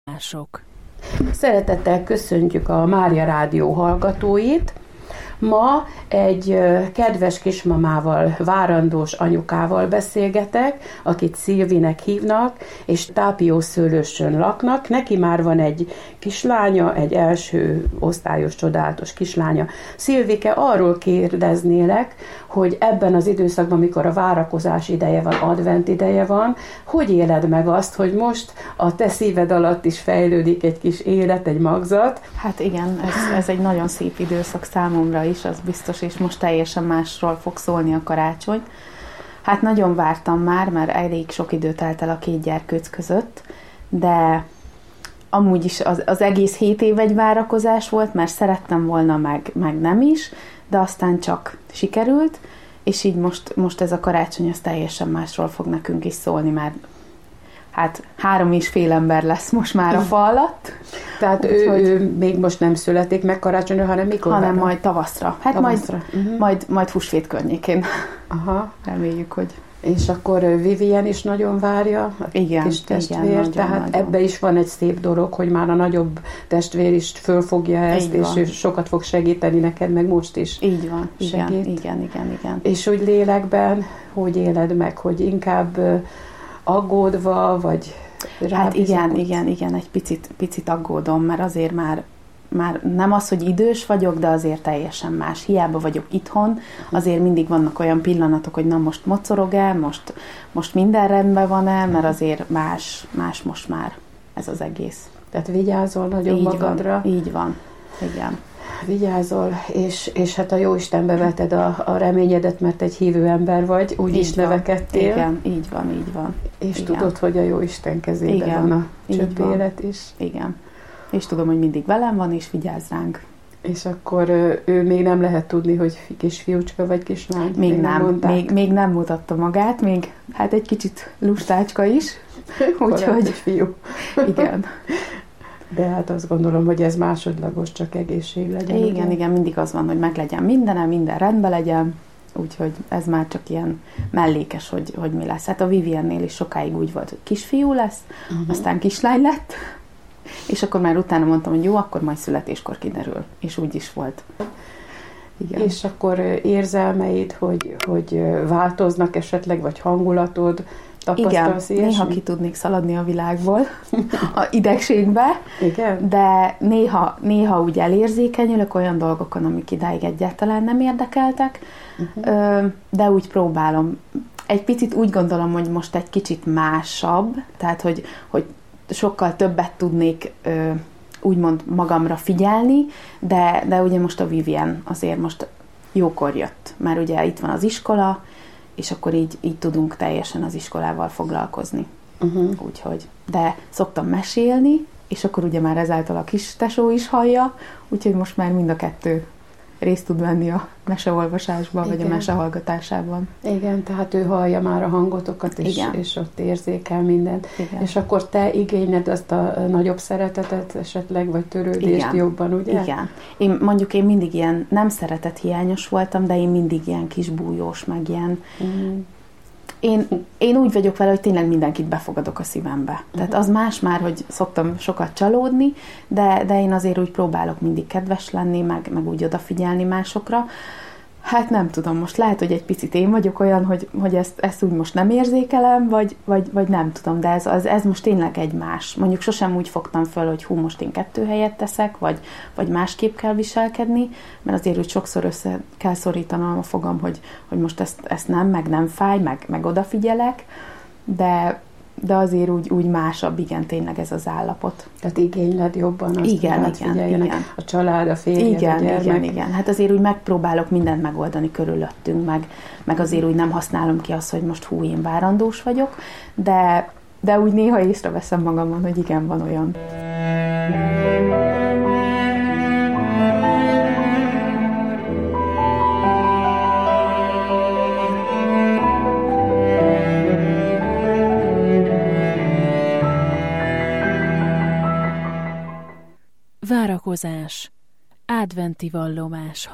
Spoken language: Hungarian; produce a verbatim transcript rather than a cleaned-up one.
Mások. Szeretettel köszöntjük a Mária Rádió hallgatóit. Ma egy kedves kismamával, várandós anyukával beszélgetek, akit Szilvinek hívnak, és Tápiószőlősön laknak. Neki már van egy kislánya, egy első osztályos, csodálatos kislánya. Szilvike, arról kérdeznélek, hogy ebben az időszakban, amikor a várakozás ideje van, advent ideje van, hogy éled meg azt, hogy most a te szíved alatt is fejlődik egy kis élet, egy magzat? Hát igen, ez, ez egy nagyon szép időszak számomra is, az biztos, és most teljesen másról fog szólni a karácsony. Hát nagyon vártam már, mert elég sok idő telt el a két gyerkőc között, de amúgy is az, az egész hét év egy várakozás volt, mert szerettem volna, meg, meg nem is, de aztán csak sikerült, és így most, most ez a karácsony az teljesen másról fog nekünk is szólni, mert hát három és fél ember lesz most már a fa alatt. Tehát ő, hogy, ő még most nem születik meg karácsonyra, hanem mikor? Hanem majd tavaszra. Hát tavaszra. Majd, uh-huh. majd, majd húsvét környékén. Aha. Reméljük, hogy... És akkor Vivien is nagyon várja, a igen, kis testvér, igen, nagyon, tehát nagyon. ebbe is van egy szép dolog, hogy már a nagyobb testvér is fölfogja ezt, és ő sokat fog segíteni neked, meg most is. Így van, segít. igen, igen, igen, igen. És úgy lélekben, hogy éled meg, hogy inkább aggódva, vagy hát igen, igen, igen, egy picit, picit aggódom, mert azért már, már nem az, hogy idős vagyok, de azért teljesen más. Hiába vagyok itthon, azért mindig vannak olyan pillanatok, hogy na most mocorog-e, most, most minden rendben van-e, mert azért más, más most már ez az egész. Tehát vigyázol nagyon így magadra. Van, így van, igen. Vigyázol, és, és hát a Jóistenbe veted a, a reményedet, mert egy hívő ember vagy, úgy így is van. Növekedtél. Igen, így van, így van. És igen. tudod, hogy a Jóisten kezében igen. van a csöpp élet is. Igen. És tudom, hogy mindig velem van, és vigyáz ránk. És akkor ő még nem lehet tudni, hogy kisfiúcska vagy kislány? Még, még nem, nem még, még nem mutatta magát, még hát egy kicsit lustácska is. Úgyhogy egy fiú. Igen. De hát azt gondolom, hogy ez másodlagos, csak egészség legyen. Igen, ugye? igen, mindig az van, hogy meglegyen mindenem, minden rendben legyen, úgyhogy ez már csak ilyen mellékes, hogy, hogy mi lesz. Hát a Viviennél is sokáig úgy volt, hogy kisfiú lesz, uh-huh. aztán kislány lett, és akkor már utána mondtam, hogy jó, akkor majd születéskor kiderül. És úgy is volt. Igen. És akkor érzelmeid, hogy, hogy változnak esetleg, vagy hangulatod, tapasztalsz igen, ilyesmi? néha ki tudnék szaladni a világból, a idegségbe, igen? de néha, néha úgy elérzékenyülök olyan dolgokon, amik idáig egyáltalán nem érdekeltek, uh-huh. de úgy próbálom. Egy picit úgy gondolom, hogy most egy kicsit másabb, tehát hogy, hogy sokkal többet tudnék úgymond magamra figyelni, de, de ugye most a Vivien azért most jókor jött, mert ugye itt van az iskola, és akkor így, így tudunk teljesen az iskolával foglalkozni. Uh-huh. Úgyhogy, de szoktam mesélni, és akkor ugye már ezáltal a kis tesó is hallja, úgyhogy most már mind a kettő részt tud venni a meseolvasásban, vagy a mesehallgatásában. Igen, tehát ő hallja már a hangotokat, és, és ott érzékel mindent. Igen. És akkor te igényed azt a nagyobb szeretetet esetleg, vagy törődést igen. jobban, ugye? Igen. Én, mondjuk én mindig ilyen nem szeretethiányos voltam, de én mindig ilyen kis bújós, meg ilyen... Mm. Én, én úgy vagyok vele, hogy tényleg mindenkit befogadok a szívembe. Uh-huh. Tehát az más már, hogy szoktam sokat csalódni, de, de én azért úgy próbálok mindig kedves lenni, meg, meg úgy odafigyelni másokra. Hát nem tudom, most lehet, hogy egy picit én vagyok olyan, hogy, hogy ezt, ezt úgy most nem érzékelem, vagy, vagy, vagy nem tudom, de ez, az, ez most tényleg egy más. Mondjuk sosem úgy fogtam föl, hogy hú, most én kettő helyet teszek, vagy, vagy másképp kell viselkedni, mert azért úgy sokszor össze kell szorítanom a fogam, hogy, hogy most ezt, ezt nem, meg nem fáj, meg, meg odafigyelek, de... de azért úgy, úgy másabb, igen, tényleg ez az állapot. Tehát igényled jobban azt, igen, hogy igen, igen. a család, a férjed, igen, a gyermek. Igen, igen, hát azért úgy megpróbálok mindent megoldani körülöttünk, meg, meg azért úgy nem használom ki azt, hogy most hú, én várandós vagyok, de, de úgy néha észreveszem magamon, hogy igen, van olyan. Várakozás. Adventi vallomás.